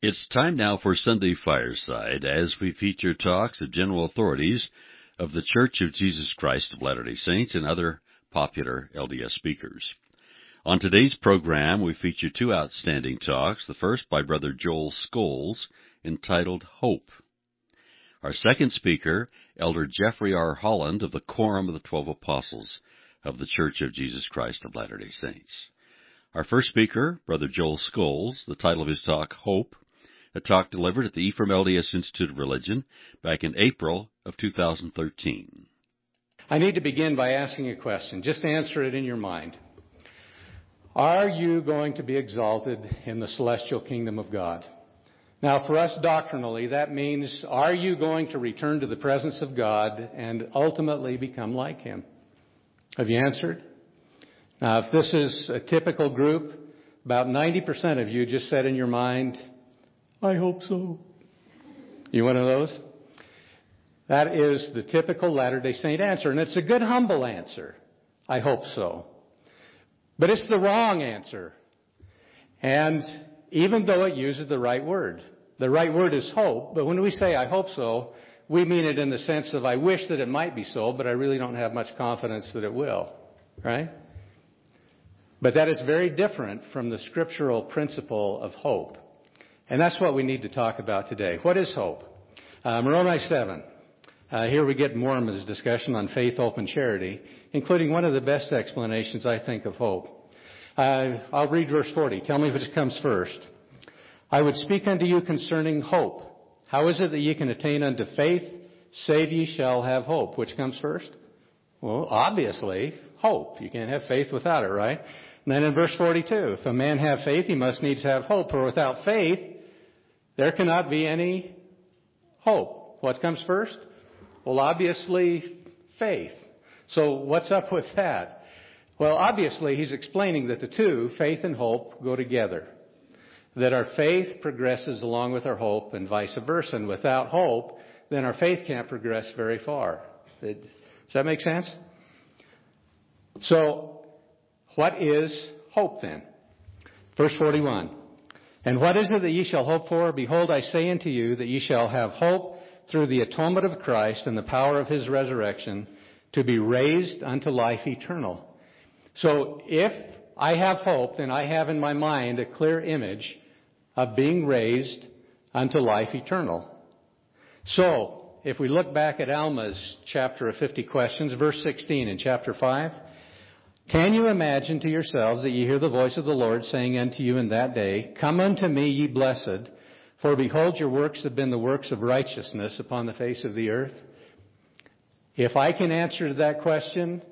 It's time now for Sunday Fireside as we feature talks of general authorities of the Church of Jesus Christ of Latter-day Saints and other popular LDS speakers. On today's program, we feature two outstanding talks, the first by Brother Joel Scholes, entitled Hope. Our second speaker, Elder Jeffrey R. Holland of the Quorum of the 12 Apostles of the Church of Jesus Christ of Latter-day Saints. Our first speaker, Brother Joel Scholes, the title of his talk, Hope, a talk delivered at the Ephraim LDS Institute of Religion back in April of 2013. I need to begin by asking a question. Just answer it in your mind. Are you going to be exalted in the celestial kingdom of God? Now, for us doctrinally, that means, are you going to return to the presence of God and ultimately become like Him? Have you answered? Now, if this is a typical group, about 90% of you just said in your mind, I hope so. You one of those? That is the typical Latter-day Saint answer, and it's a good, humble answer. I hope so. But it's the wrong answer. And even though it uses the right word is hope, but when we say I hope so, we mean it in the sense of I wish that it might be so, but I really don't have much confidence that it will. Right? But that is very different from the scriptural principle of hope. And that's what we need to talk about today. What is hope? Moroni 7. Here we get Mormon's discussion on faith, hope, and charity, including one of the best explanations, I think, of hope. I'll read verse 40. Tell me which comes first. I would speak unto you concerning hope. How is it that ye can attain unto faith, save ye shall have hope? Which comes first? Well, obviously, hope. You can't have faith without it, right? And then in verse 42, if a man have faith, he must needs have hope. For without faith, there cannot be any hope. What comes first? Well, obviously, faith. So what's up with that? Well, obviously, he's explaining that the two, faith and hope, go together. That our faith progresses along with our hope and vice versa. And without hope, then our faith can't progress very far. Does that make sense? So, what is hope then? Verse 41. And what is it that ye shall hope for? Behold, I say unto you that ye shall have hope through the atonement of Christ and the power of His resurrection to be raised unto life eternal. So if I have hope, then I have in my mind a clear image of being raised unto life eternal. So, if we look back at Alma's chapter of 50 questions, verse 16 in chapter 5, can you imagine to yourselves that ye hear the voice of the Lord saying unto you in that day, Come unto me, ye blessed, for behold, your works have been the works of righteousness upon the face of the earth? If I can answer to that question,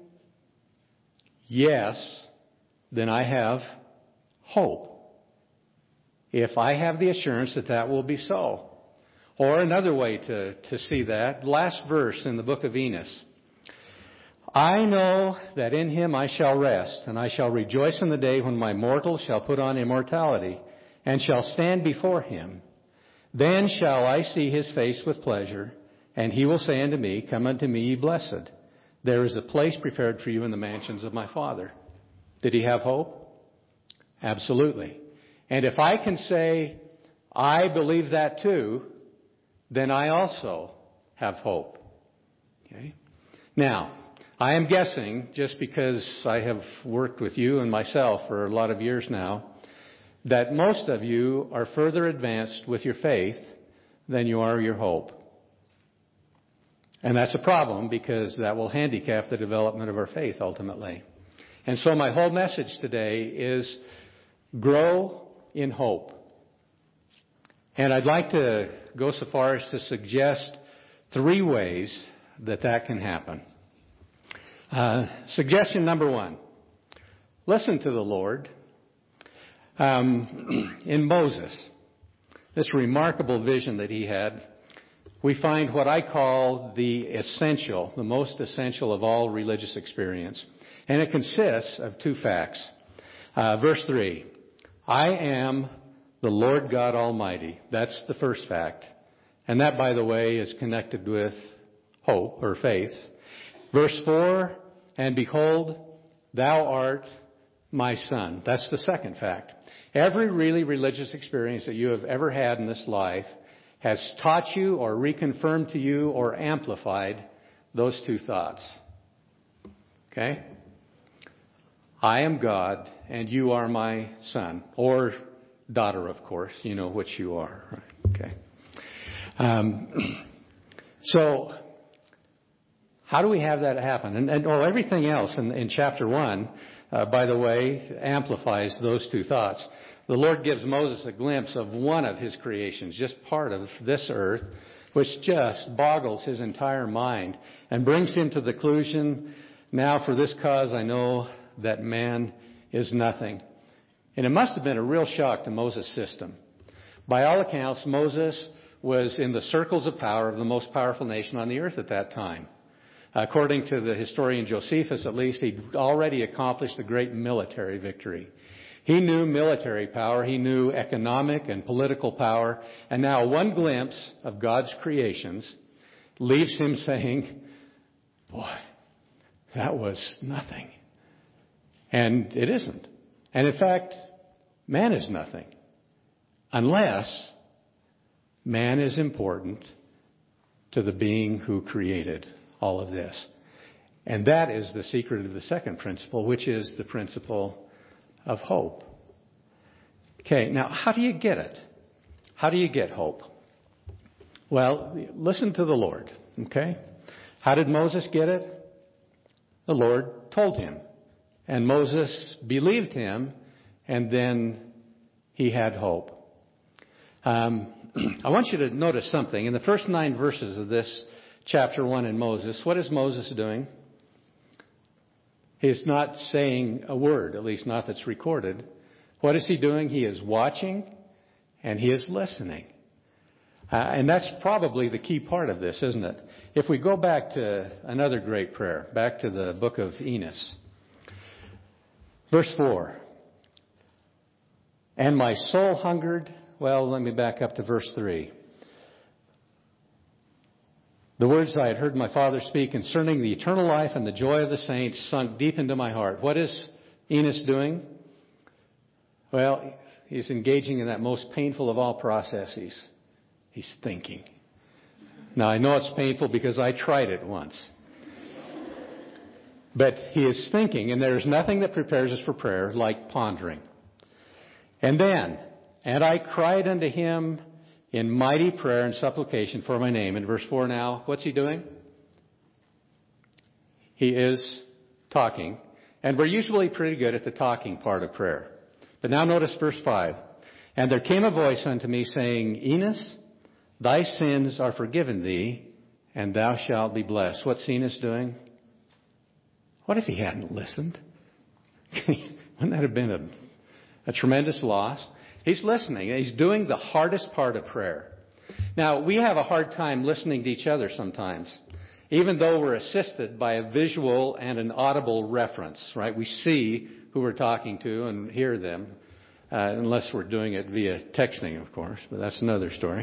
yes, then I have hope. If I have the assurance that that will be so. Or another way to see that, last verse in the book of Enos. I know that in Him I shall rest, and I shall rejoice in the day when my mortal shall put on immortality, and shall stand before Him. Then shall I see His face with pleasure, and He will say unto me, Come unto me, ye blessed. There is a place prepared for you in the mansions of my Father. Did he have hope? Absolutely. And if I can say, I believe that too, then I also have hope. Okay? Now, I am guessing, just because I have worked with you and myself for a lot of years now, that most of you are further advanced with your faith than you are your hope. And that's a problem because that will handicap the development of our faith ultimately. And so my whole message today is grow in hope. And I'd like to go so far as to suggest 3 ways that that can happen. Suggestion number 1. Listen to the Lord. In Moses, this remarkable vision that he had, we find what I call the most essential of all religious experience. And it consists of 2 facts. Verse 3, I am the Lord God Almighty. That's the first fact. And that, by the way, is connected with hope or faith. Verse 4, and behold, thou art my son. That's the second fact. Every really religious experience that you have ever had in this life has taught you or reconfirmed to you or amplified those two thoughts. Okay? I am God and you are my son. Or daughter, of course. You know which you are. Right? Okay. So, how do we have that happen? And everything else in chapter 1, by the way, amplifies those two thoughts. The Lord gives Moses a glimpse of one of his creations, just part of this earth, which just boggles his entire mind and brings him to the conclusion, now for this cause I know that man is nothing. And it must have been a real shock to Moses' system. By all accounts, Moses was in the circles of power of the most powerful nation on the earth at that time. According to the historian Josephus, at least, he'd already accomplished a great military victory. He knew military power, he knew economic and political power, and now one glimpse of God's creations leaves him saying, boy, that was nothing. And it isn't. And in fact, man is nothing. Unless man is important to the being who created all of this. And that is the secret of the second principle, which is the principle of hope. Okay, now how do you get it? How do you get hope? Well, listen to the Lord, okay? How did Moses get it? The Lord told him. And Moses believed him, and then he had hope. I want you to notice something. In the first 9 verses of this chapter 1 in Moses, what is Moses doing? He's not saying a word, at least not that's recorded. What is he doing? He is watching and he is listening. And that's probably the key part of this, isn't it? If we go back to another great prayer, back to the book of Enos. Verse 4. And my soul hungered. Well, let me back up to verse 3. The words I had heard my Father speak concerning the eternal life and the joy of the saints sunk deep into my heart. What is Enos doing? Well, he's engaging in that most painful of all processes. He's thinking. Now, I know it's painful because I tried it once. But he is thinking, and there is nothing that prepares us for prayer like pondering. And then, and I cried unto him in mighty prayer and supplication for my name. In verse 4 now, what's he doing? He is talking. And we're usually pretty good at the talking part of prayer. But now notice verse 5. And there came a voice unto me saying, Enos, thy sins are forgiven thee, and thou shalt be blessed. What's Enos doing? What if he hadn't listened? Wouldn't that have been a tremendous loss? He's listening. He's doing the hardest part of prayer. Now, we have a hard time listening to each other sometimes, even though we're assisted by a visual and an audible reference, right? We see who we're talking to and hear them, unless we're doing it via texting, of course, but that's another story.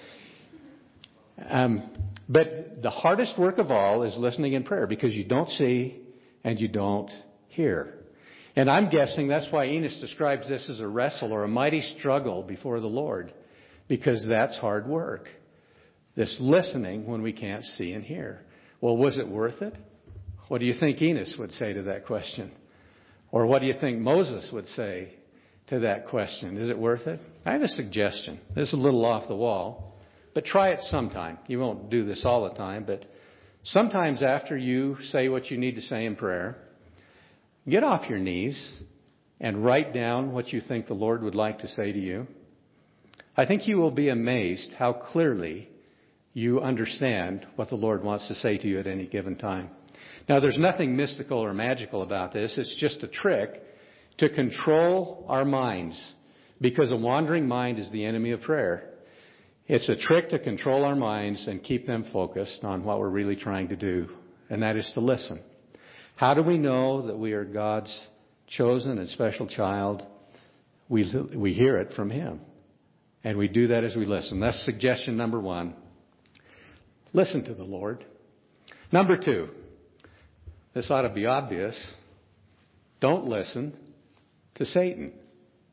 But the hardest work of all is listening in prayer because you don't see and you don't hear. And I'm guessing that's why Enos describes this as a wrestle or a mighty struggle before the Lord, because that's hard work. This listening when we can't see and hear. Well, was it worth it? What do you think Enos would say to that question? Or what do you think Moses would say to that question? Is it worth it? I have a suggestion. This is a little off the wall, but try it sometime. You won't do this all the time, but sometimes after you say what you need to say in prayer, get off your knees and write down what you think the Lord would like to say to you. I think you will be amazed how clearly you understand what the Lord wants to say to you at any given time. Now, there's nothing mystical or magical about this. It's just a trick to control our minds, because a wandering mind is the enemy of prayer. It's a trick to control our minds and keep them focused on what we're really trying to do, and that is to listen. How do we know that we are God's chosen and special child? We hear it from Him. And we do that as we listen. That's suggestion number 1. Listen to the Lord. Number 2, this ought to be obvious. Don't listen to Satan.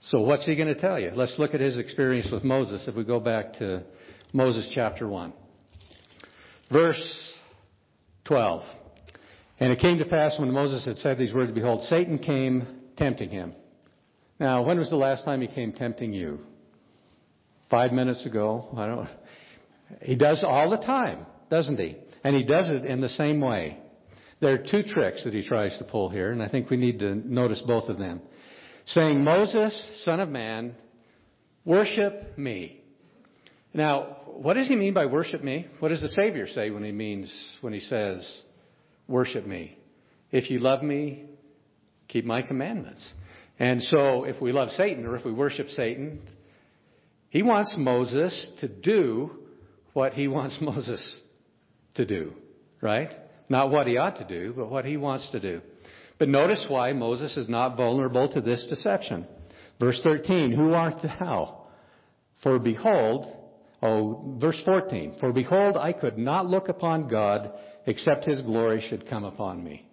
So what's he going to tell you? Let's look at his experience with Moses if we go back to Moses chapter 1. Verse 12. And it came to pass when Moses had said these words, behold, Satan came tempting him. Now, when was the last time he came tempting you? 5 minutes ago? I don't know. He does all the time, doesn't he? And he does it in the same way. There are two tricks that he tries to pull here, and I think we need to notice both of them. Saying, Moses, son of man, worship me. Now, what does he mean by worship me? What does the Savior say when he says, worship me? If you love me, keep my commandments. And so if we love Satan or if we worship Satan, he wants Moses to do what he wants Moses to do, right? Not what he ought to do, but what he wants to do. But notice why Moses is not vulnerable to this deception. Verse 13, who art thou? For behold, verse 14, for behold, I could not look upon God except his glory should come upon me.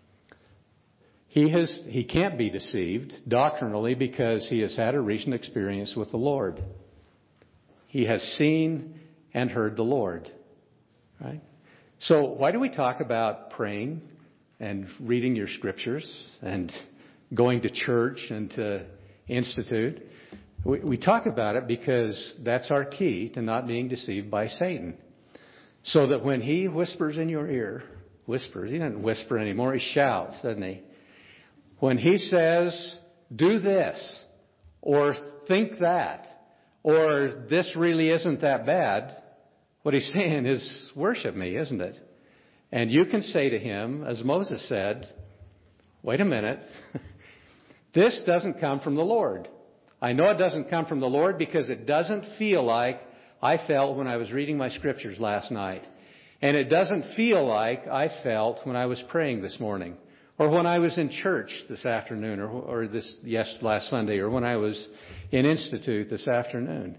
He can't be deceived doctrinally because he has had a recent experience with the Lord. He has seen and heard the Lord. Right? So why do we talk about praying and reading your scriptures and going to church and to institute? We talk about it because that's our key to not being deceived by Satan. So that when he whispers in your ear, he doesn't whisper anymore, he shouts, doesn't he? When he says, do this, or think that, or this really isn't that bad, what he's saying is, worship me, isn't it? And you can say to him, as Moses said, wait a minute, this doesn't come from the Lord. I know it doesn't come from the Lord because it doesn't feel like I felt when I was reading my scriptures last night. And it doesn't feel like I felt when I was praying this morning. Or when I was in church this afternoon, or last Sunday, or when I was in Institute this afternoon.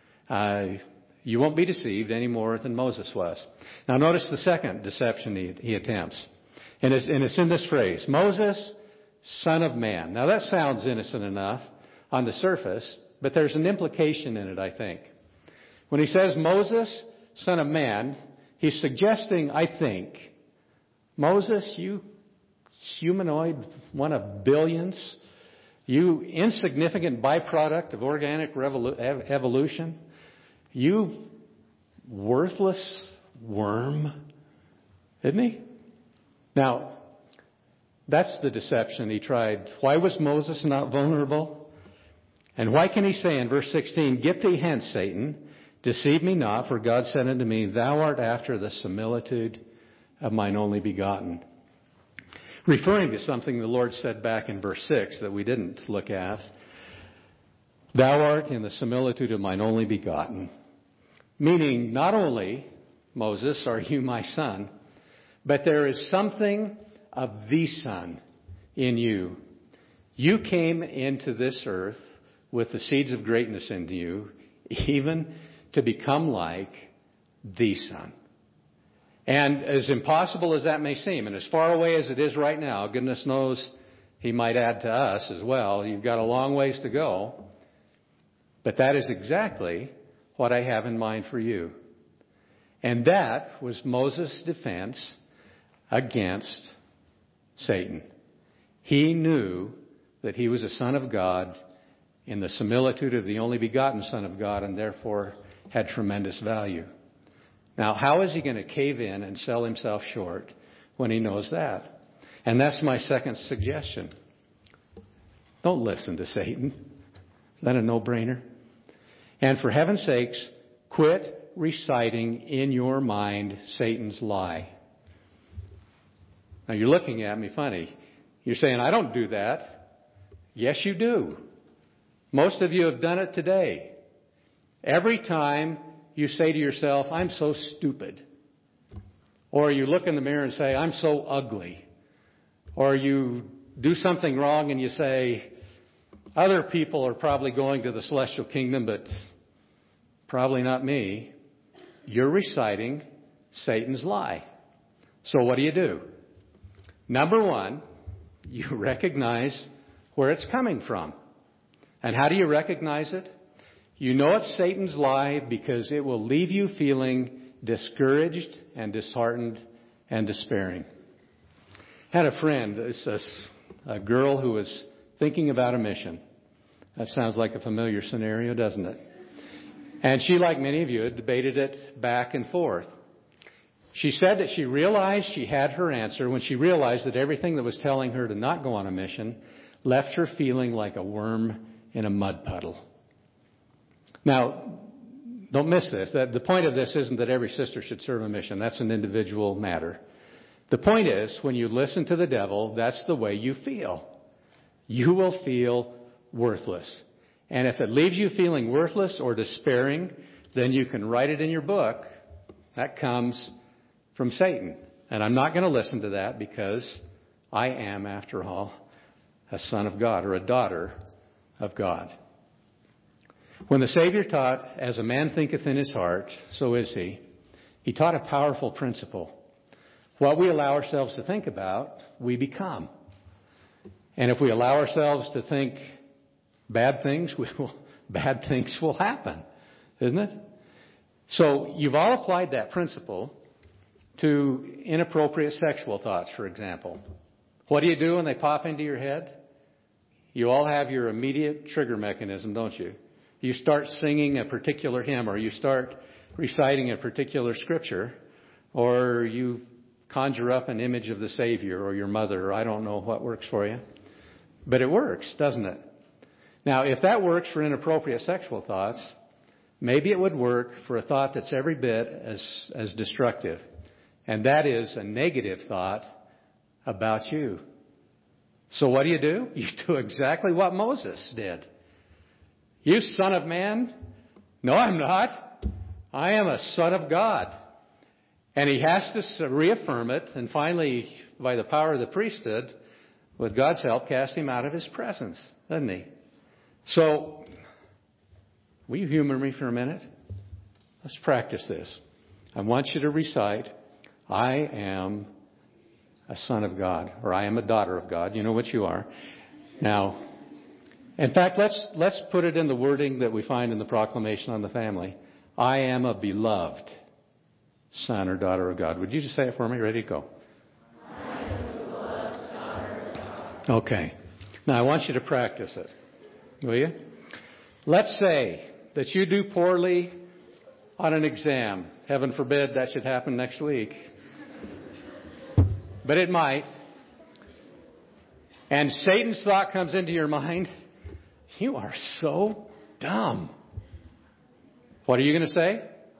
You won't be deceived any more than Moses was. Now notice the second deception he attempts. And it's in this phrase, Moses, son of man. Now that sounds innocent enough on the surface, but there's an implication in it, I think. When he says Moses, son of man, he's suggesting, I think, Moses, you humanoid, one of billions, you insignificant byproduct of organic evolution, you worthless worm, isn't he? Now, that's the deception he tried. Why was Moses not vulnerable? And why can he say in verse 16, get thee hence, Satan, deceive me not, for God said unto me, thou art after the similitude of mine only begotten. Referring to something the Lord said back in verse 6 that we didn't look at. Thou art in the similitude of mine only begotten. Meaning, not only, Moses, are you my son, but there is something of the Son in you. You came into this earth with the seeds of greatness in you, even to become like the Son. And as impossible as that may seem, and as far away as it is right now, goodness knows he might add to us as well. You've got a long ways to go. But that is exactly what I have in mind for you. And that was Moses' defense against Satan. He knew that he was a son of God in the similitude of the only begotten Son of God, and therefore had tremendous value. Now, how is he going to cave in and sell himself short when he knows that? And that's my second suggestion. Don't listen to Satan. Is that a no-brainer? And for heaven's sakes, quit reciting in your mind Satan's lie. Now, you're looking at me funny. You're saying, I don't do that. Yes, you do. Most of you have done it today. Every time you say to yourself, I'm so stupid. Or you look in the mirror and say, I'm so ugly. Or you do something wrong and you say, other people are probably going to the celestial kingdom, but probably not me. You're reciting Satan's lie. So what do? Number one, you recognize where it's coming from. And how do you recognize it? You know it's Satan's lie because it will leave you feeling discouraged and disheartened and despairing. I had a friend, a girl who was thinking about a mission. That sounds like a familiar scenario, doesn't it? And she, like many of you, had debated it back and forth. She said that she realized she had her answer when she realized that everything that was telling her to not go on a mission left her feeling like a worm in a mud puddle. Now, don't miss this. The point of this isn't that every sister should serve a mission. That's an individual matter. The point is, when you listen to the devil, that's the way you feel. You will feel worthless. And if it leaves you feeling worthless or despairing, then you can write it in your book. That comes from Satan. And I'm not going to listen to that because I am, after all, a son of God or a daughter of God. When the Savior taught, as a man thinketh in his heart, so is he, he taught a powerful principle. What we allow ourselves to think about, we become. And if we allow ourselves to think bad things, bad things will happen, isn't it? So you've all applied that principle to inappropriate sexual thoughts, for example. What do you do when they pop into your head? You all have your immediate trigger mechanism, don't you? You start singing a particular hymn, or you start reciting a particular scripture, or you conjure up an image of the Savior or your mother, or I don't know what works for you. But it works, doesn't it? Now, if that works for inappropriate sexual thoughts, maybe it would work for a thought that's every bit as destructive. And that is a negative thought about you. So what do? You do exactly what Moses did. You son of man? No, I'm not. I am a son of God. And he has to reaffirm it, and finally, by the power of the priesthood, with God's help, cast him out of his presence, doesn't he? So, will you humor me for a minute? Let's practice this. I want you to recite, I am a son of God, or I am a daughter of God. You know what you are. Now, in fact, let's put it in the wording that we find in the proclamation on the family. I am a beloved son or daughter of God. Would you just say it for me? Ready to go. I am a beloved son or daughter. Okay. Now I want you to practice it. Will you? Let's say that you do poorly on an exam. Heaven forbid that should happen next week. But it might. And Satan's thought comes into your mind. You are so dumb. What are you going to say?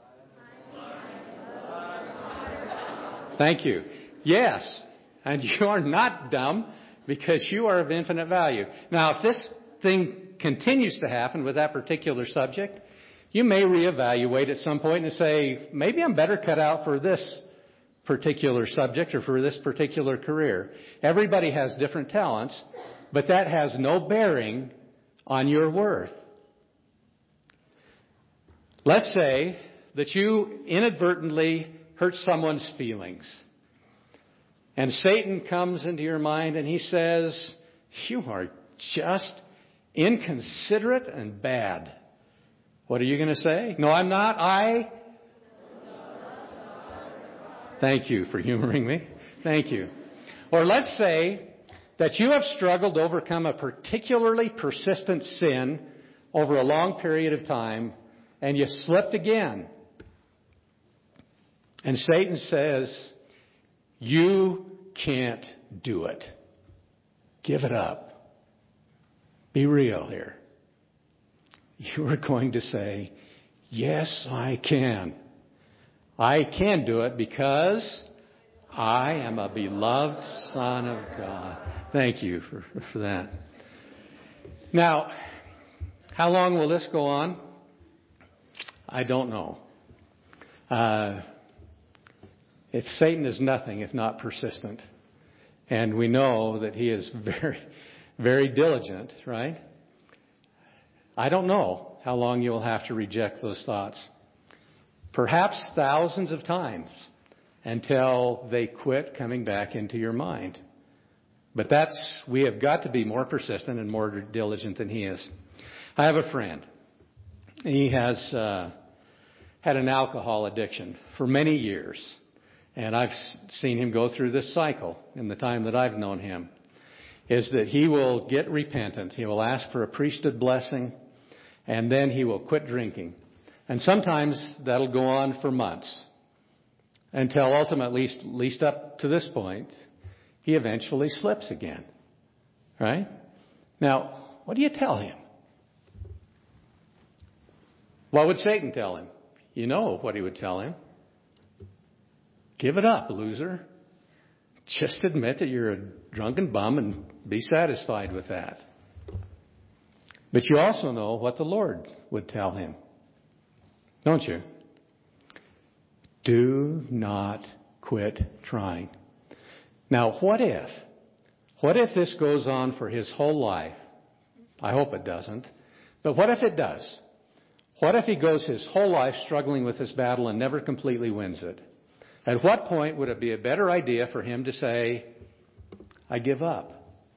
Thank you. Yes. And you are not dumb because you are of infinite value. Now, if this thing continues to happen with that particular subject, you may reevaluate at some point and say, maybe I'm better cut out for this particular subject or for this particular career. Everybody has different talents, but that has no bearing on your worth. Let's say that you inadvertently hurt someone's feelings. And Satan comes into your mind and he says, you are just inconsiderate and bad. What are you going to say? No, I'm not. Thank you for humoring me. Thank you. Or let's say that you have struggled to overcome a particularly persistent sin over a long period of time and you slipped again. And Satan says, you can't do it. Give it up. Be real here. You are going to say, yes, I can. I can do it because I am a beloved son of God. Thank you for that. Now, how long will this go on? I don't know. If Satan is nothing if not persistent, and we know that he is very, very diligent, right? I don't know how long you will have to reject those thoughts. Perhaps thousands of times until they quit coming back into your mind. But we have got to be more persistent and more diligent than he is. I have a friend. He has had an alcohol addiction for many years. And I've seen him go through this cycle in the time that I've known him, is that he will get repentant. He will ask for a priesthood blessing, and then he will quit drinking. And sometimes that'll go on for months until ultimately, at least up to this point, he eventually slips again. Right? Now, what do you tell him? What would Satan tell him? You know what he would tell him. Give it up, loser. Just admit that you're a drunken bum and be satisfied with that. But you also know what the Lord would tell him. Don't you? Do not quit trying. Now, what if this goes on for his whole life? I hope it doesn't. But what if it does? What if he goes his whole life struggling with this battle and never completely wins it? At what point would it be a better idea for him to say, I give up?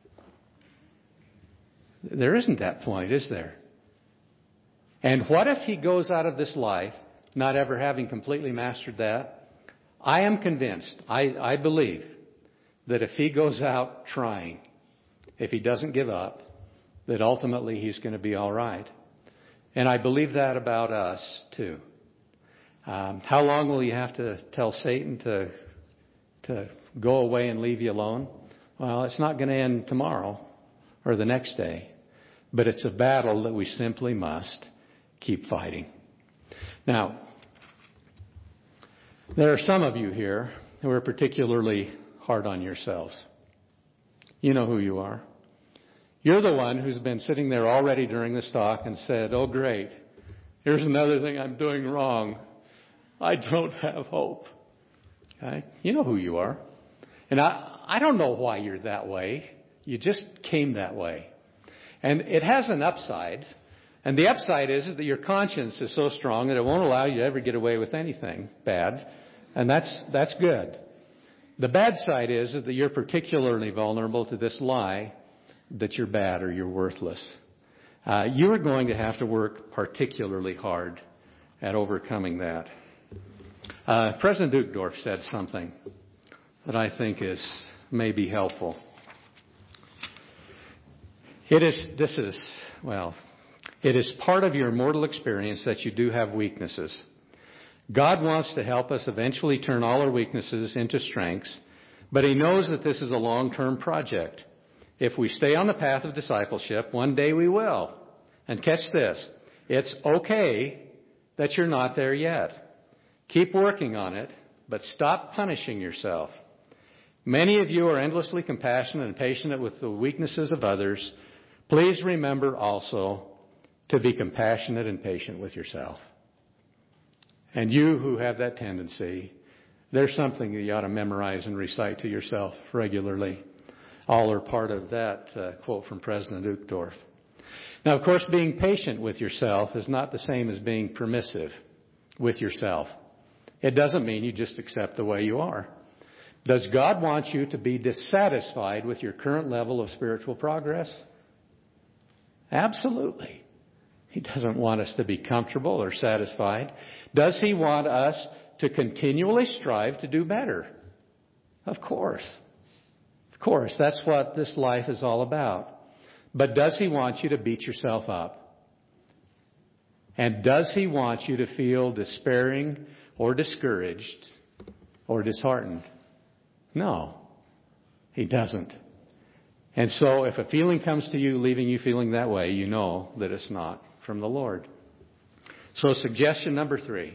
There isn't that point, is there? And what if he goes out of this life not ever having completely mastered that? I am convinced, I believe, that if he goes out trying, if he doesn't give up, that ultimately he's going to be all right. And I believe that about us, too. How long will you have to tell Satan to go away and leave you alone? Well, it's not going to end tomorrow or the next day. But it's a battle that we simply must keep fighting. Now, there are some of you here who are particularly hard on yourselves. You know who you are. You're the one who's been sitting there already during this talk and said, oh great, here's another thing I'm doing wrong. I don't have hope. Okay? You know who you are. And I don't know why you're that way. You just came that way. And it has an upside. And the upside is that your conscience is so strong that it won't allow you to ever get away with anything bad. And that's good. The bad side is that you're particularly vulnerable to this lie that you're bad or you're worthless. You are going to have to work particularly hard at overcoming that. President Uchtdorf said something that I think may be helpful. It is part of your mortal experience that you do have weaknesses. God wants to help us eventually turn all our weaknesses into strengths, but He knows that this is a long-term project. If we stay on the path of discipleship, one day we will. And catch this, it's okay that you're not there yet. Keep working on it, but stop punishing yourself. Many of you are endlessly compassionate and patient with the weaknesses of others. Please remember also to be compassionate and patient with yourself. And you who have that tendency, there's something that you ought to memorize and recite to yourself regularly. All are part of that quote from President Uchtdorf. Now, of course, being patient with yourself is not the same as being permissive with yourself. It doesn't mean you just accept the way you are. Does God want you to be dissatisfied with your current level of spiritual progress? Absolutely. He doesn't want us to be comfortable or satisfied. Does He want us to continually strive to do better? Of course. Of course, that's what this life is all about. But does He want you to beat yourself up? And does He want you to feel despairing or discouraged or disheartened? No, He doesn't. And so if a feeling comes to you leaving you feeling that way, you know that it's not from the Lord. So suggestion number 2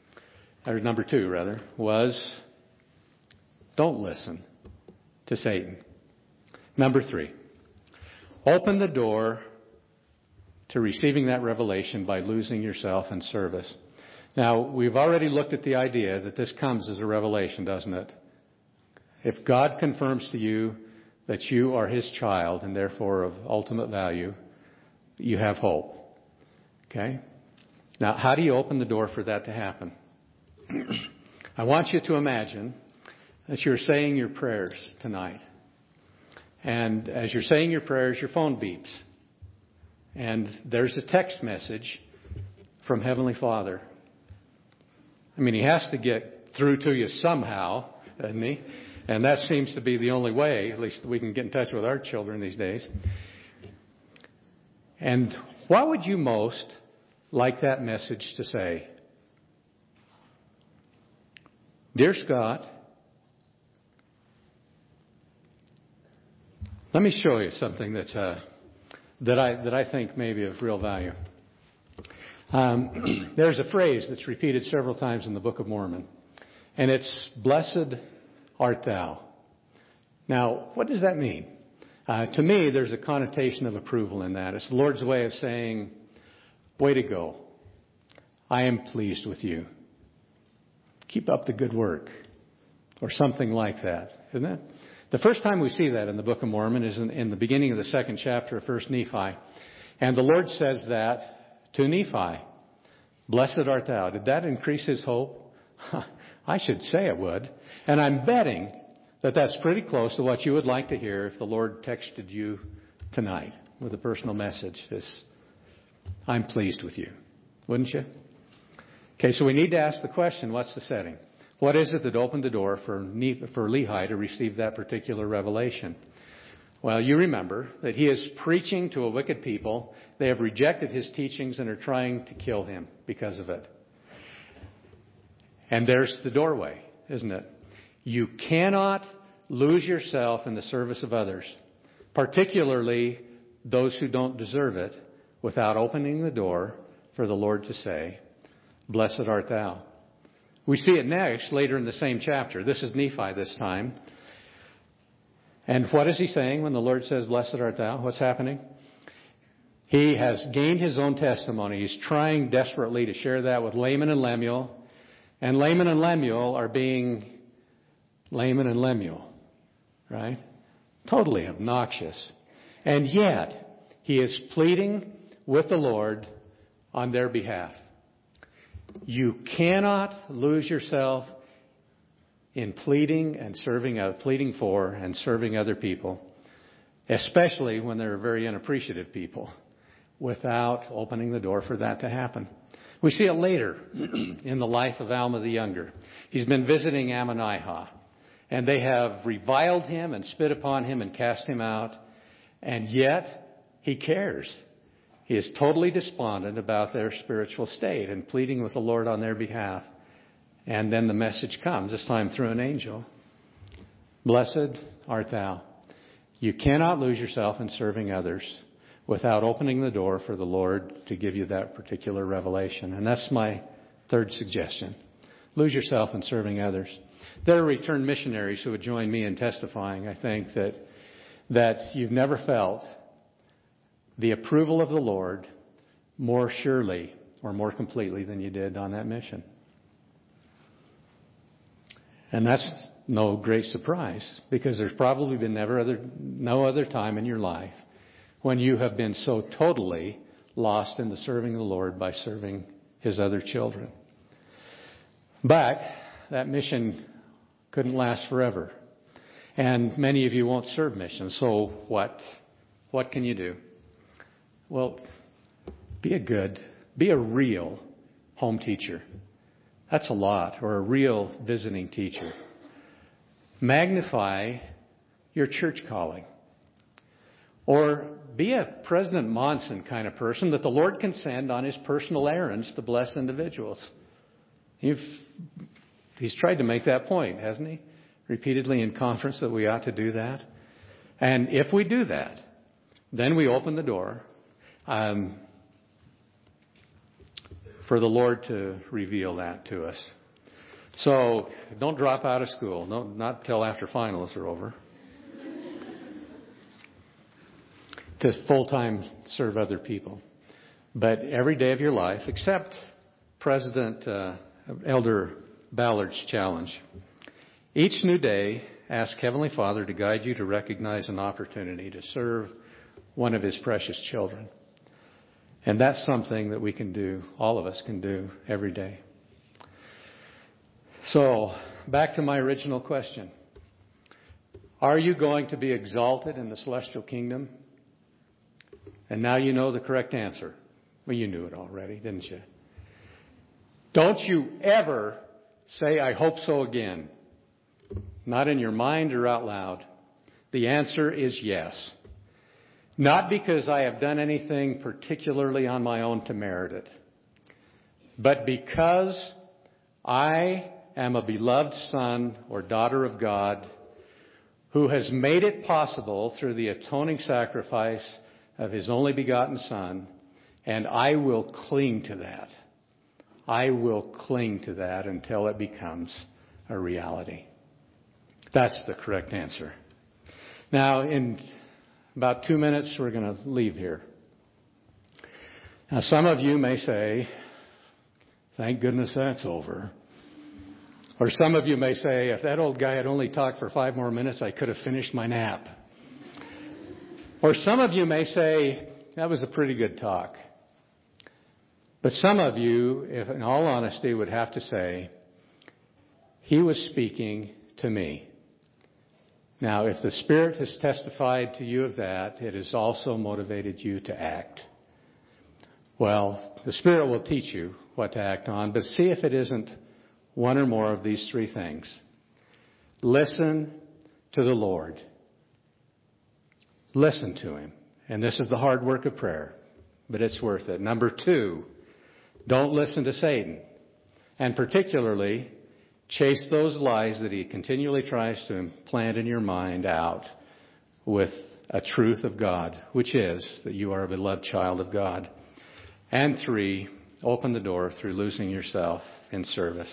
was don't listen to Satan. Number 3, open the door to receiving that revelation by losing yourself in service. Now, we've already looked at the idea that this comes as a revelation, doesn't it? If God confirms to you that you are His child and therefore of ultimate value, you have hope. Okay? Now, how do you open the door for that to happen? I want you to imagine that you're saying your prayers tonight. And as you're saying your prayers, your phone beeps. And there's a text message from Heavenly Father. I mean, He has to get through to you somehow, doesn't He? And that seems to be the only way, at least we can get in touch with our children these days. And what would you most like that message to say? Dear Scott, let me show you something that's that I think may be of real value. There's a phrase that's repeated several times in the Book of Mormon, and it's "Blessed art thou." Now, what does that mean? To me, there's a connotation of approval in that. It's the Lord's way of saying, "Way to go. I am pleased with you. Keep up the good work," or something like that, isn't it? The first time we see that in the Book of Mormon is in the beginning of the 2nd chapter of 1 Nephi. And the Lord says that to Nephi, "Blessed art thou." Did that increase his hope? I should say it would. And I'm betting that that's pretty close to what you would like to hear if the Lord texted you tonight with a personal message. This, "I'm pleased with you." Wouldn't you? Okay, so we need to ask the question, what's the setting? What is it that opened the door for Lehi to receive that particular revelation? Well, you remember that he is preaching to a wicked people. They have rejected his teachings and are trying to kill him because of it. And there's the doorway, isn't it? You cannot lose yourself in the service of others, particularly those who don't deserve it, without opening the door for the Lord to say, "Blessed art thou." We see it next, later in the same chapter. This is Nephi this time. And what is he saying when the Lord says, "Blessed art thou"? What's happening? He has gained his own testimony. He's trying desperately to share that with Laman and Lemuel. And Laman and Lemuel are being Laman and Lemuel, right? Totally obnoxious. And yet, he is pleading with the Lord on their behalf. You cannot lose yourself in pleading for and serving other people, especially when they're very unappreciative people, without opening the door for that to happen. We see it later in the life of Alma the Younger. He's been visiting Ammonihah, and they have reviled him and spit upon him and cast him out, and yet he cares. He is totally despondent about their spiritual state and pleading with the Lord on their behalf. And then the message comes, this time through an angel. "Blessed art thou." You cannot lose yourself in serving others without opening the door for the Lord to give you that particular revelation. And that's my third suggestion. Lose yourself in serving others. There are returned missionaries who would join me in testifying, I think, that you've never felt the approval of the Lord more surely or more completely than you did on that mission. And that's no great surprise, because there's probably been no other time in your life when you have been so totally lost in the serving of the Lord by serving His other children. But that mission couldn't last forever. And many of you won't serve missions. So what can you do? Well, be a real home teacher. That's a lot. Or a real visiting teacher. Magnify your church calling. Or be a President Monson kind of person that the Lord can send on His personal errands to bless individuals. He's tried to make that point, hasn't He? Repeatedly in conference that we ought to do that. And if we do that, then we open the door for the Lord to reveal that to us. So don't drop out of school. Not till after finals are over. To full-time serve other people. But every day of your life, except Elder Ballard's challenge. Each new day, ask Heavenly Father to guide you to recognize an opportunity to serve one of His precious children. And that's something that we can do, all of us can do every day. So, back to my original question. Are you going to be exalted in the celestial kingdom? And now you know the correct answer. Well, you knew it already, didn't you? Don't you ever say, I hope so again. Not in your mind or out loud. The answer is yes. Not because I have done anything particularly on my own to merit it, but because I am a beloved son or daughter of God who has made it possible through the atoning sacrifice of His only begotten Son, and I will cling to that. I will cling to that until it becomes a reality. That's the correct answer. Now, in about 2 minutes, we're going to leave here. Now, some of you may say, thank goodness that's over. Or some of you may say, if that old guy had only talked for 5 more minutes, I could have finished my nap. Or some of you may say, that was a pretty good talk. But some of you, if in all honesty, would have to say, he was speaking to me. Now, if the Spirit has testified to you of that, it has also motivated you to act. Well, the Spirit will teach you what to act on, but see if it isn't one or more of these 3 things. Listen to the Lord. Listen to Him. And this is the hard work of prayer, but it's worth it. Number 2, don't listen to Satan. And particularly, chase those lies that he continually tries to implant in your mind out with a truth of God, which is that you are a beloved child of God. And 3, open the door through losing yourself in service.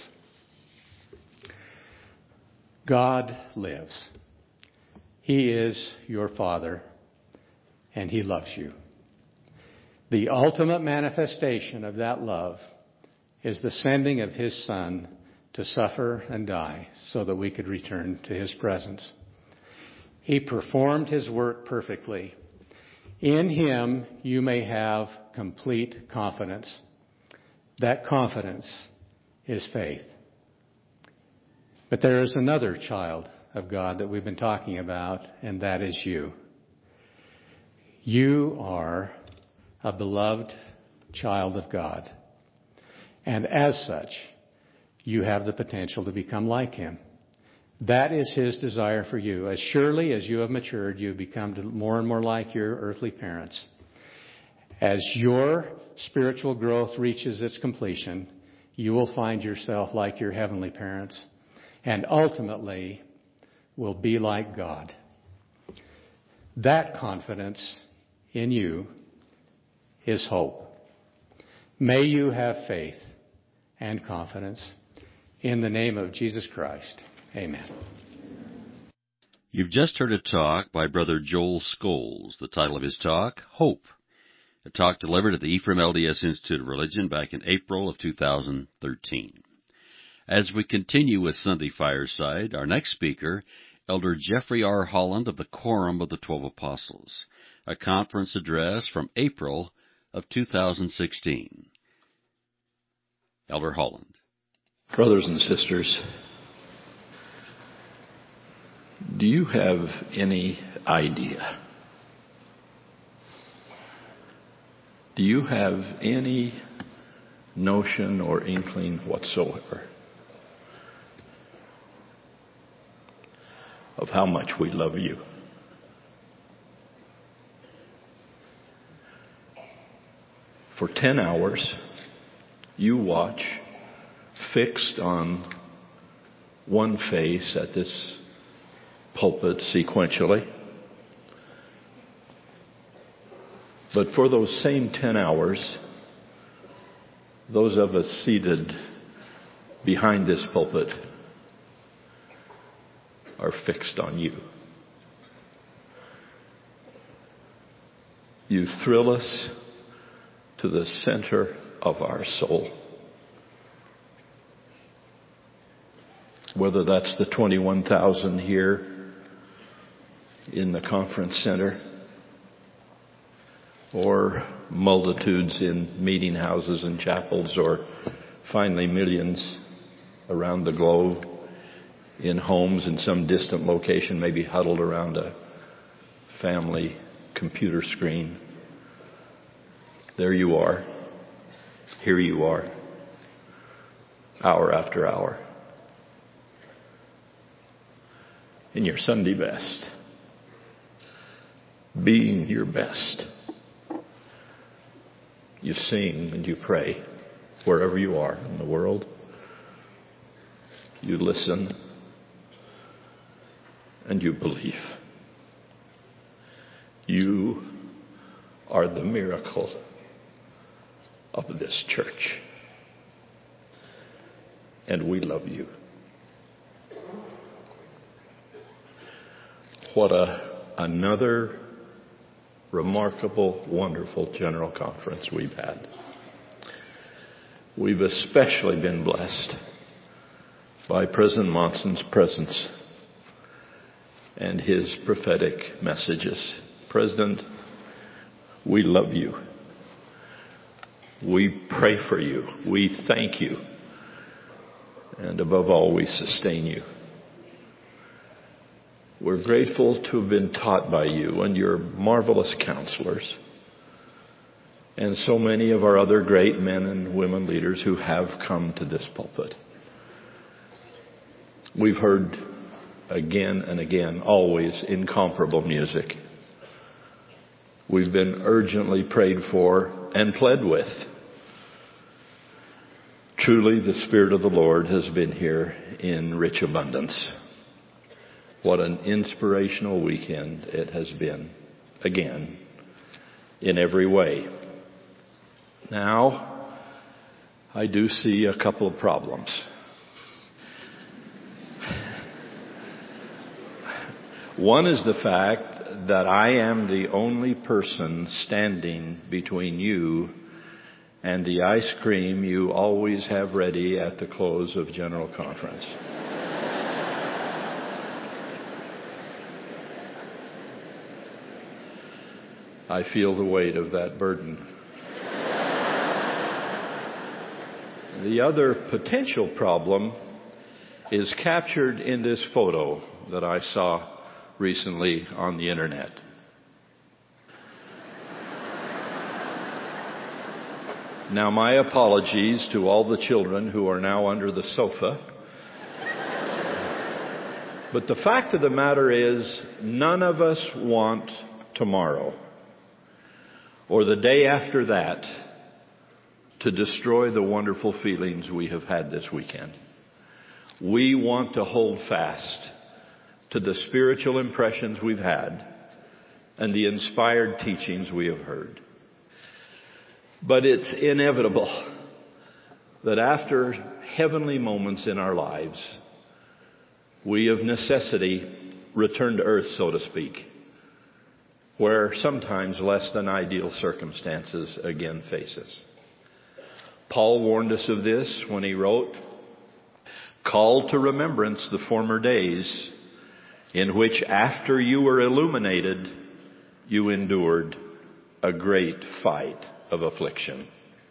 God lives. He is your Father, and He loves you. The ultimate manifestation of that love is the sending of His Son to suffer and die so that we could return to His presence. He performed His work perfectly. In Him you may have complete confidence. That confidence is faith. But there is another child of God that we've been talking about, and that is you. You are a beloved child of God. And as such, you have the potential to become like Him. That is His desire for you. As surely as you have matured, you have become more and more like your earthly parents. As your spiritual growth reaches its completion, you will find yourself like your heavenly parents, and ultimately will be like God. That confidence in you is hope. May you have faith and confidence in the name of Jesus Christ. Amen. You've just heard a talk by Brother Joel Scholes. The title of his talk, Hope. A talk delivered at the Ephraim LDS Institute of Religion back in April of 2013. As we continue with Sunday Fireside, our next speaker, Elder Jeffrey R. Holland of the Quorum of the 12 Apostles, a conference address from April of 2016. Elder Holland. Brothers and sisters, do you have any idea? Do you have any notion or inkling whatsoever of how much we love you? For 10 hours, you watch, fixed on one face at this pulpit sequentially. But for those same 10 hours, those of us seated behind this pulpit are fixed on you. You thrill us to the center of our soul. Whether that's the 21,000 here in the conference center, or multitudes in meeting houses and chapels, or finally millions around the globe in homes in some distant location, maybe huddled around a family computer screen. There you are. Here you are. Hour after hour. In your Sunday best. Being your best. You sing and you pray wherever you are in the world. You listen and you believe. You are the miracle of this church. And we love you. What another remarkable, wonderful General Conference we've had. We've especially been blessed by President Monson's presence and his prophetic messages. President, we love you. We pray for you. We thank you. And above all, we sustain you. We're grateful to have been taught by you and your marvelous counselors and so many of our other great men and women leaders who have come to this pulpit. We've heard again and again, always incomparable music. We've been urgently prayed for and pled with. Truly, the Spirit of the Lord has been here in rich abundance. What an inspirational weekend it has been, again, in every way. Now, I do see a couple of problems. One is the fact that I am the only person standing between you and the ice cream you always have ready at the close of General Conference. I feel the weight of that burden. The other potential problem is captured in this photo that I saw recently on the internet. Now, my apologies to all the children who are now under the sofa. But the fact of the matter is, none of us want tomorrow or the day after that to destroy the wonderful feelings we have had this weekend. We want to hold fast to the spiritual impressions we've had and the inspired teachings we have heard. But it's inevitable that after heavenly moments in our lives, we of necessity return to earth, so to speak, where sometimes less than ideal circumstances again face us. Paul warned us of this when he wrote, "Call to remembrance the former days in which after you were illuminated, you endured a great fight of affliction."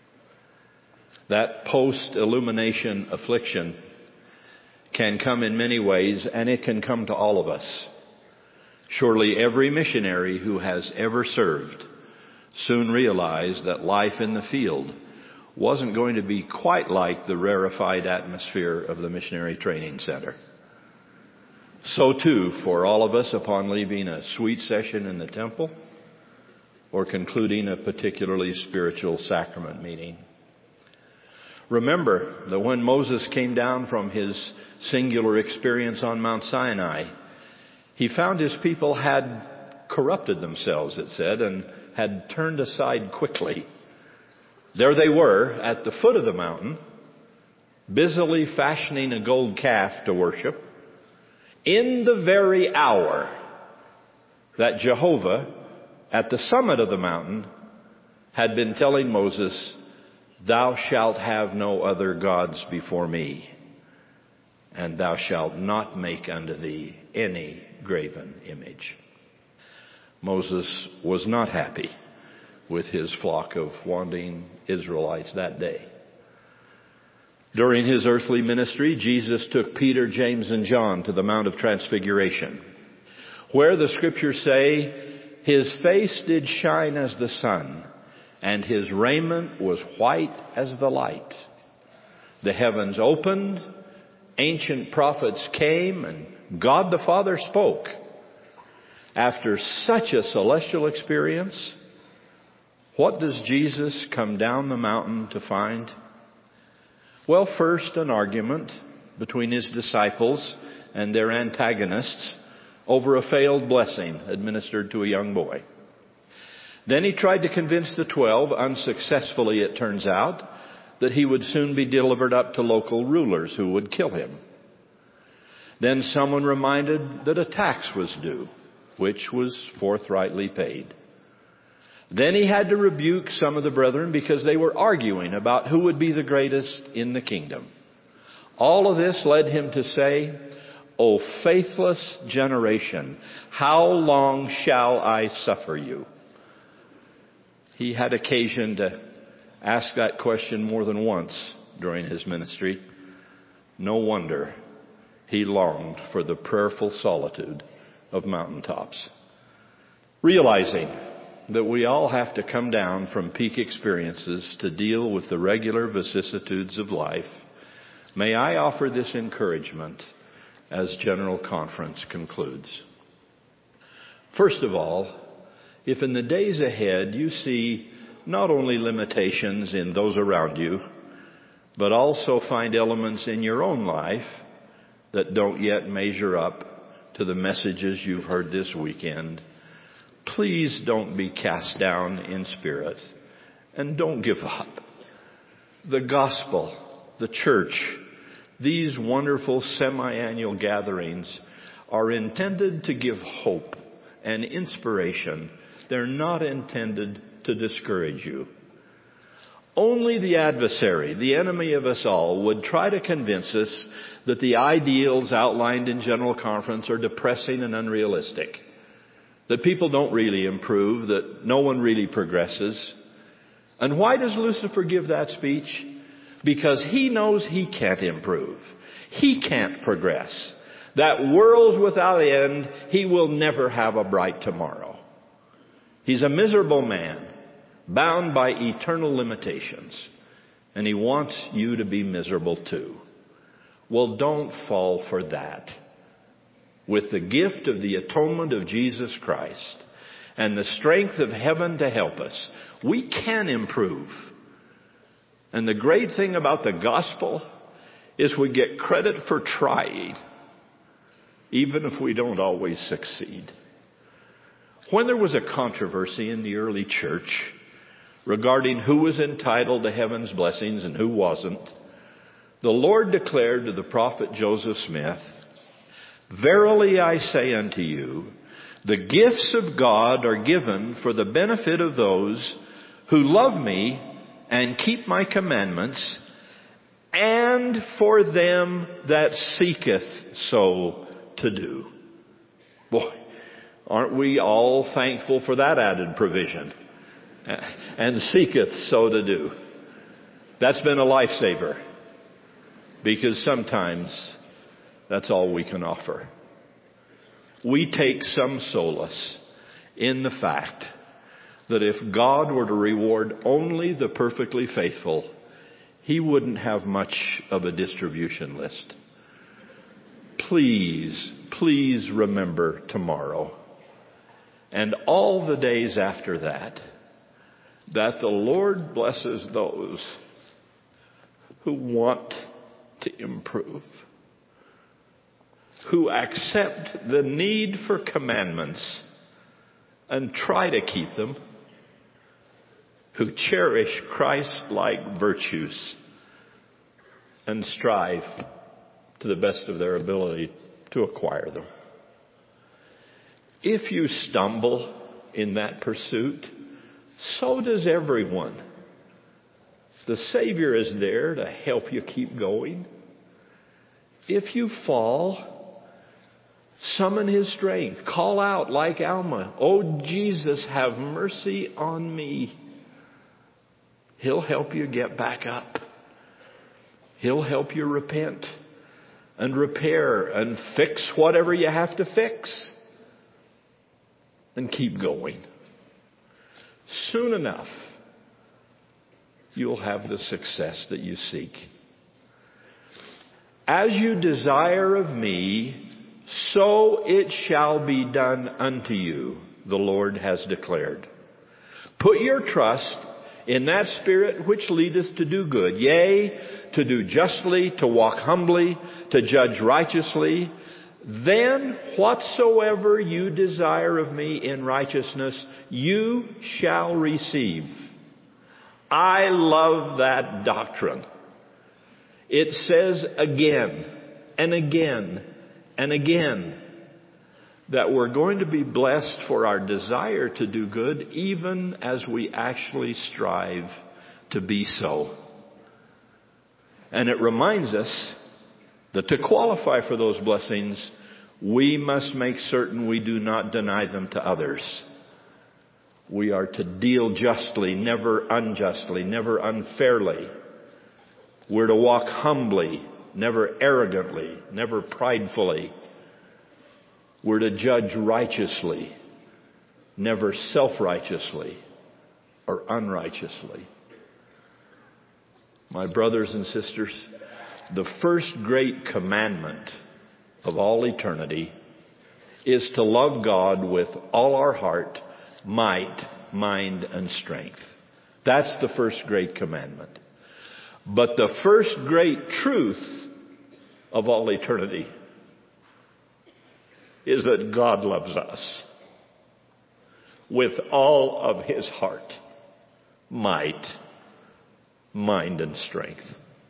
That post-illumination affliction can come in many ways, and it can come to all of us. Surely every missionary who has ever served soon realized that life in the field wasn't going to be quite like the rarefied atmosphere of the missionary training center. So too, for all of us, upon leaving a sweet session in the temple or concluding a particularly spiritual sacrament meeting. Remember that when Moses came down from his singular experience on Mount Sinai, he found his people had corrupted themselves, it said, and had turned aside quickly. There they were at the foot of the mountain, busily fashioning a gold calf to worship, in the very hour that Jehovah, at the summit of the mountain, had been telling Moses, "Thou shalt have no other gods before me, and thou shalt not make unto thee any graven image." Moses was not happy with his flock of wandering Israelites that day. During his earthly ministry, Jesus took Peter, James, and John to the Mount of Transfiguration, where the scriptures say, "His face did shine as the sun, and his raiment was white as the light. The heavens opened, ancient prophets came, and God the Father spoke. After such a celestial experience, what does Jesus come down the mountain to find? Well, first, an argument between his disciples and their antagonists over a failed blessing administered to a young boy. Then he tried to convince the 12, unsuccessfully it turns out, that he would soon be delivered up to local rulers who would kill him. Then someone reminded that a tax was due, which was forthrightly paid. Then he had to rebuke some of the brethren because they were arguing about who would be the greatest in the kingdom. All of this led him to say, "O faithless generation, how long shall I suffer you?" He had occasion to ask that question more than once during his ministry. No wonder he longed for the prayerful solitude of mountaintops. Realizing that we all have to come down from peak experiences to deal with the regular vicissitudes of life, may I offer this encouragement as General Conference concludes. First of all, if in the days ahead you see not only limitations in those around you, but also find elements in your own life that don't yet measure up to the messages you've heard this weekend, please don't be cast down in spirit and don't give up. The gospel, the church, these wonderful semi-annual gatherings are intended to give hope and inspiration. They're not intended to discourage you. Only the adversary, the enemy of us all, would try to convince us that the ideals outlined in General Conference are depressing and unrealistic, that people don't really improve, that no one really progresses. And why does Lucifer give that speech? Because he knows he can't improve. He can't progress. That world's without end. He will never have a bright tomorrow. He's a miserable man, bound by eternal limitations. And he wants you to be miserable too. Well, don't fall for that. With the gift of the atonement of Jesus Christ and the strength of heaven to help us, we can improve. And the great thing about the gospel is we get credit for trying, even if we don't always succeed. When there was a controversy in the early church regarding who was entitled to heaven's blessings and who wasn't, the Lord declared to the prophet Joseph Smith, "Verily I say unto you, the gifts of God are given for the benefit of those who love me and keep my commandments, and for them that seeketh so to do." Boy, aren't we all thankful for that added provision? And seeketh so to do. That's been a lifesaver, because sometimes that's all we can offer. We take some solace in the fact that if God were to reward only the perfectly faithful, He wouldn't have much of a distribution list. Please, please remember tomorrow and all the days after that the Lord blesses those who want to improve, who accept the need for commandments and try to keep them, who cherish Christ-like virtues and strive to the best of their ability to acquire them. If you stumble in that pursuit, so does everyone. The Savior is there to help you keep going. If you fall, summon His strength. Call out like Alma, "Oh Jesus, have mercy on me." He'll help you get back up. He'll help you repent and repair and fix whatever you have to fix. And keep going. Soon enough, you'll have the success that you seek. As you desire of me, so it shall be done unto you, the Lord has declared. Put your trust in that Spirit which leadeth to do good, yea, to do justly, to walk humbly, to judge righteously. Then whatsoever you desire of me in righteousness, you shall receive. I love that doctrine. It says again and again and again that we're going to be blessed for our desire to do good, even as we actually strive to be so. And it reminds us that to qualify for those blessings, we must make certain we do not deny them to others. We are to deal justly, never unjustly, never unfairly. We're to walk humbly, never arrogantly, never pridefully. We're to judge righteously, never self-righteously or unrighteously. My brothers and sisters, the first great commandment of all eternity is to love God with all our heart, might, mind, and strength. That's the first great commandment. But the first great truth of all eternity is that God loves us with all of His heart, might, mind, and strength.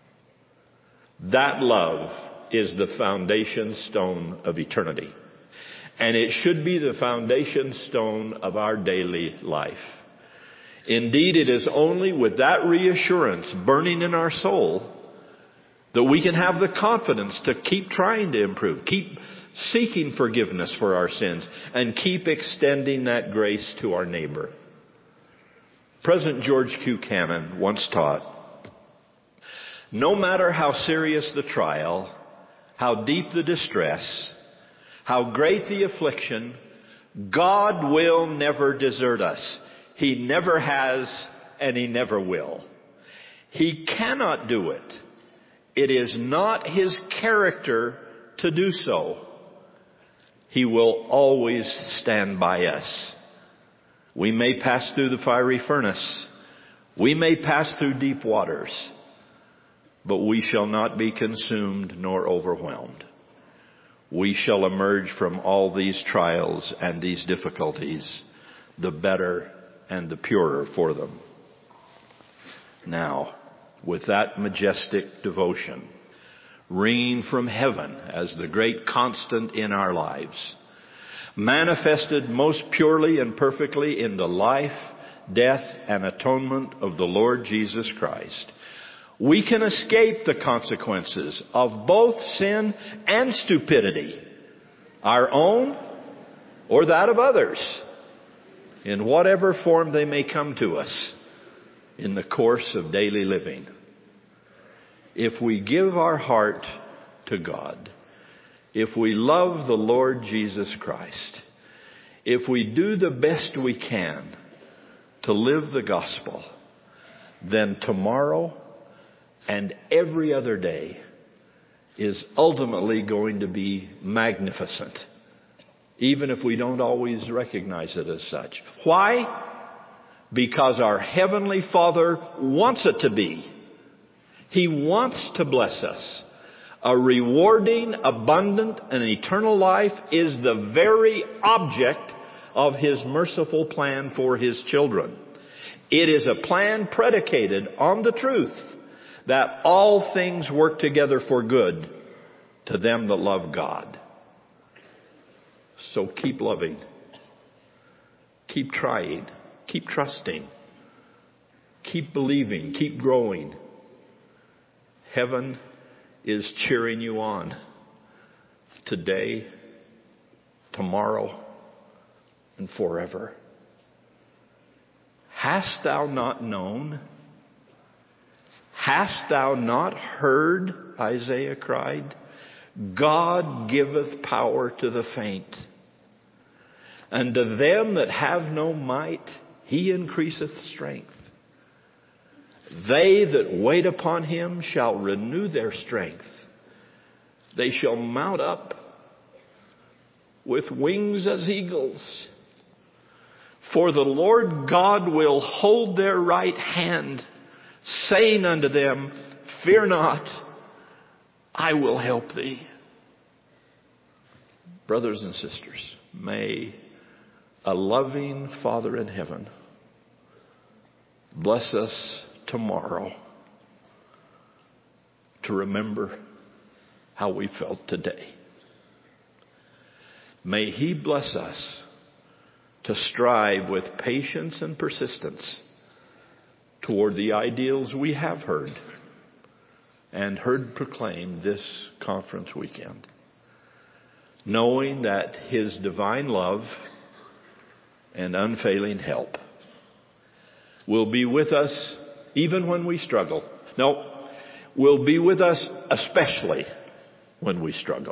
That love is the foundation stone of eternity. And it should be the foundation stone of our daily life. Indeed, it is only with that reassurance burning in our soul that we can have the confidence to keep trying to improve, keep seeking forgiveness for our sins, and keep extending that grace to our neighbor. President George Q. Cannon once taught, no matter how serious the trial, how deep the distress, how great the affliction, God will never desert us. He never has, and He never will. He cannot do it. It is not His character to do so. He will always stand by us. We may pass through the fiery furnace. We may pass through deep waters. But we shall not be consumed nor overwhelmed. We shall emerge from all these trials and these difficulties the better and the purer for them. Now, with that majestic devotion ringing from heaven as the great constant in our lives, manifested most purely and perfectly in the life, death, and atonement of the Lord Jesus Christ, we can escape the consequences of both sin and stupidity, our own or that of others, in whatever form they may come to us in the course of daily living. If we give our heart to God, if we love the Lord Jesus Christ, if we do the best we can to live the gospel, then tomorrow and every other day is ultimately going to be magnificent, even if we don't always recognize it as such. Why? Because our Heavenly Father wants it to be. He wants to bless us. A rewarding, abundant, and eternal life is the very object of His merciful plan for His children. It is a plan predicated on the truth that all things work together for good to them that love God. So keep loving. Keep trying. Keep trusting. Keep believing. Keep growing. Heaven is cheering you on today, tomorrow, and forever. Hast thou not known? Hast thou not heard? Isaiah cried. God giveth power to the faint. And to them that have no might, He increaseth strength. They that wait upon him shall renew their strength. They shall mount up with wings as eagles. For the Lord God will hold their right hand, saying unto them, Fear not, I will help thee. Brothers and sisters, may a loving Father in heaven bless us tomorrow to remember how we felt today. May he bless us to strive with patience and persistence toward the ideals we have heard proclaimed this conference weekend, knowing that his divine love and unfailing help will be with us even when we struggle. No, will be with us especially when we struggle.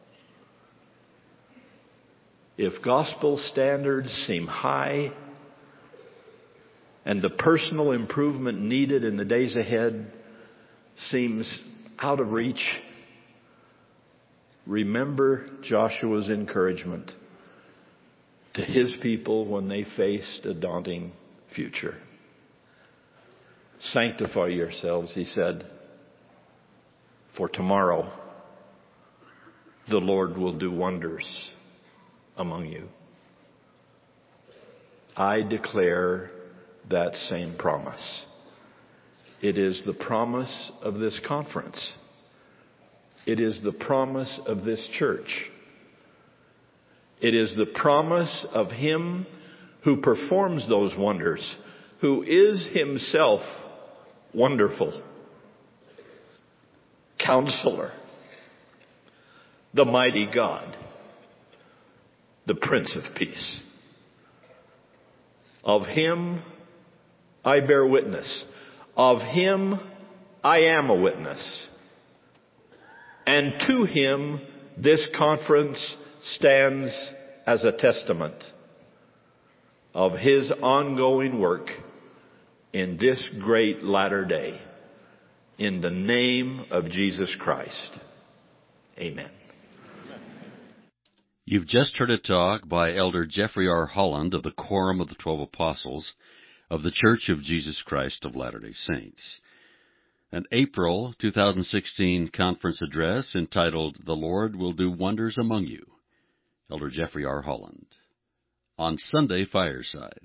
If gospel standards seem high and the personal improvement needed in the days ahead seems out of reach, remember Joshua's encouragement to his people when they faced a daunting future. Sanctify yourselves, he said, for tomorrow the Lord will do wonders among you. I declare that same promise. It is the promise of this conference. It is the promise of this church. It is the promise of him who performs those wonders, who is himself wonderful, Counselor, the mighty God, the Prince of Peace. Of him I bear witness. Of him I am a witness. And to him this conference stands as a testament of his ongoing work in this great latter day. In the name of Jesus Christ. Amen. You've just heard a talk by Elder Jeffrey R. Holland of the Quorum of the 12 Apostles of the Church of Jesus Christ of Latter-day Saints. An April 2016 conference address entitled, The Lord Will Do Wonders Among You. Elder Jeffrey R. Holland. On Sunday Fireside.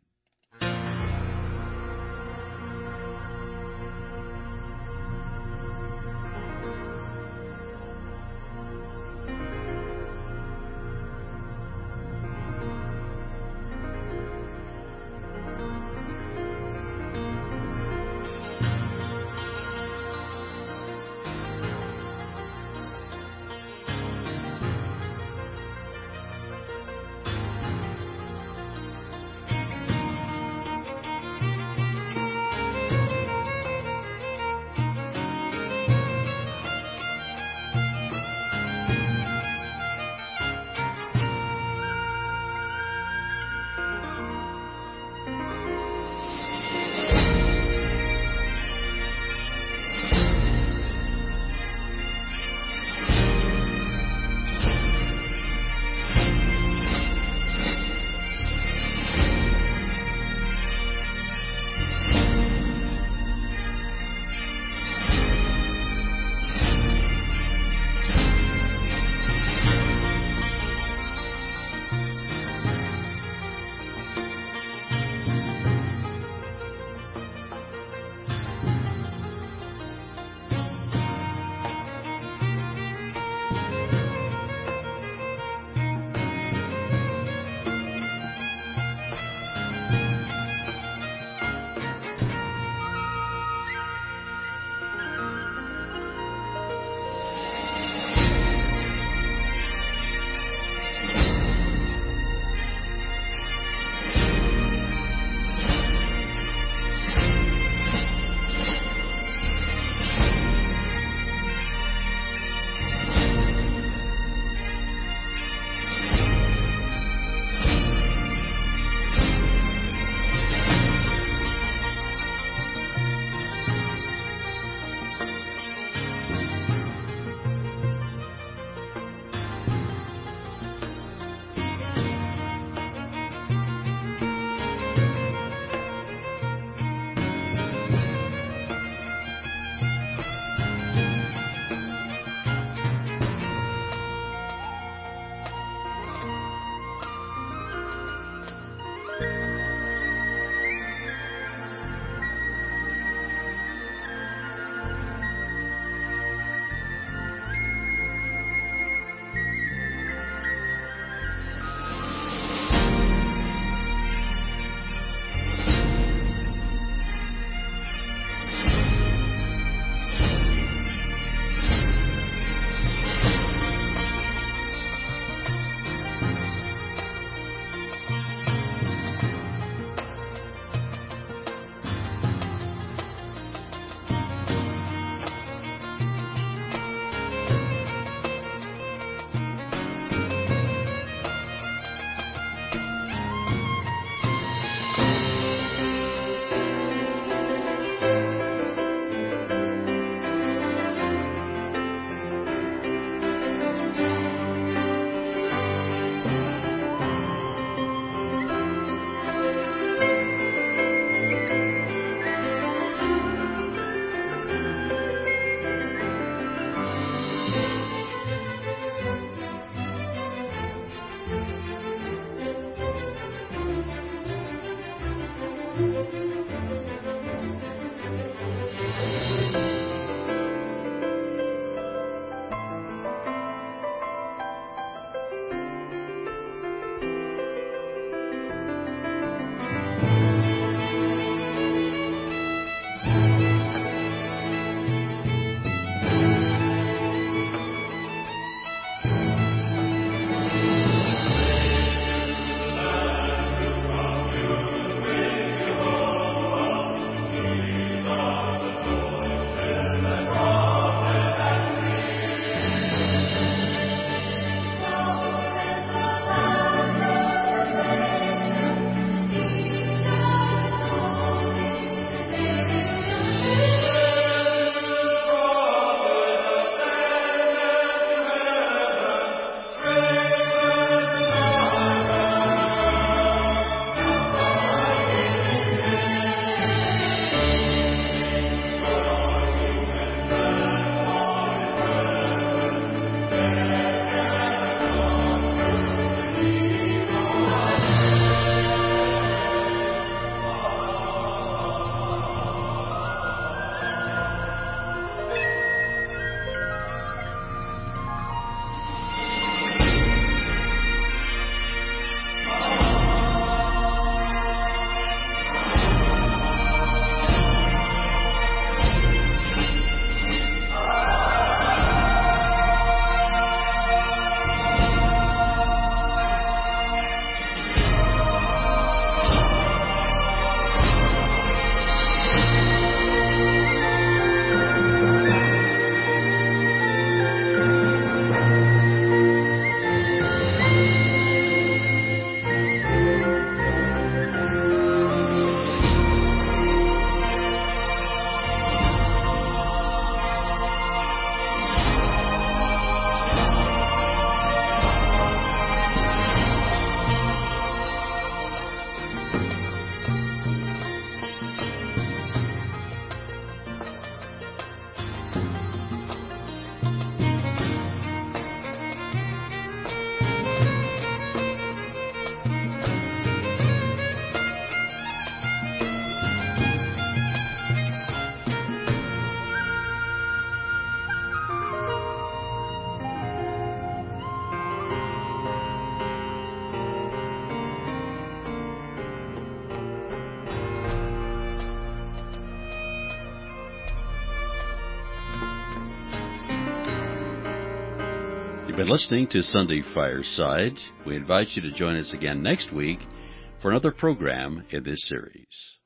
You've been listening to Sunday Fireside. We invite you to join us again next week for another program in this series.